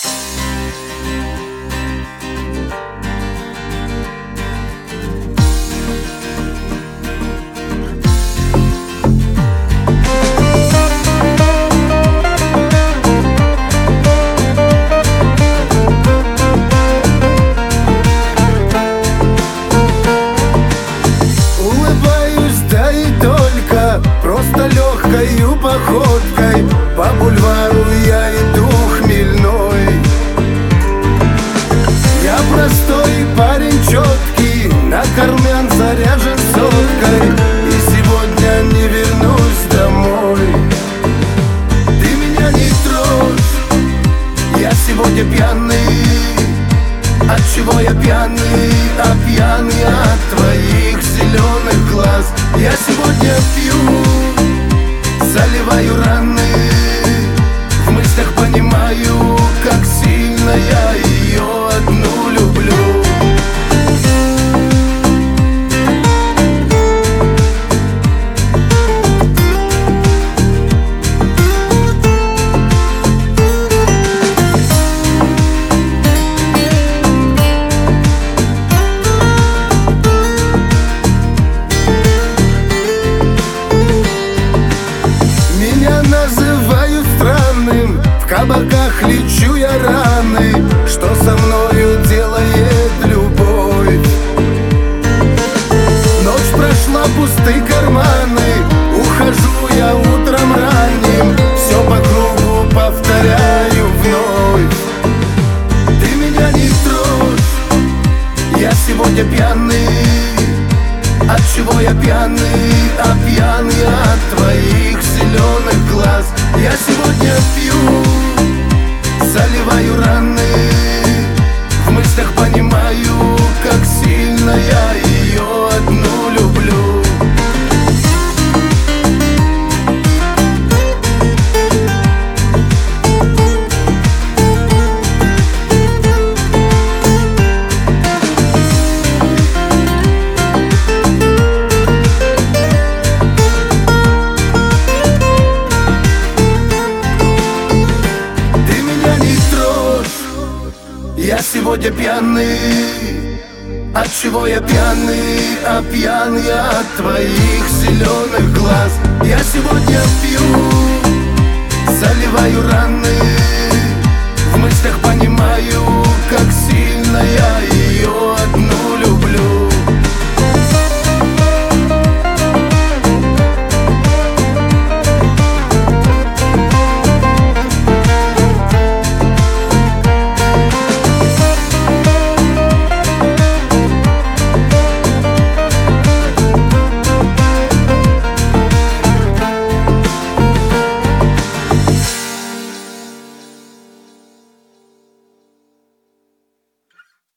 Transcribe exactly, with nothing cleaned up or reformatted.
Просто легкою походкой по бульвару я иду хмельной. Я простой парень четкий, на карман заряжен соткой, и сегодня не вернусь домой. Ты меня не трожь, я сегодня пьяный. Отчего я пьяный, а пьяный от твоих зеленых глаз. Я сегодня пью, заливаю раны, в мыслях понимаю, как сильно я ее одну люблю. Называют странным, в кабаках лечу я раны, что со мною делает любовь. Ночь прошла, пустые карманы, ухожу я утром ранним, все по кругу повторяю вновь. Ты меня не трожь, я сегодня пьяный. Отчего я пьяный, а пьяный от твоих зеленых глаз. Я сегодня пью, заливаю раны, в мыслях понимаю, как сильно я ее одну люблю. Я сегодня пьяный, отчего я пьяный, а пьяный от твоих зеленых глаз. Я сегодня пью, заливаю раны,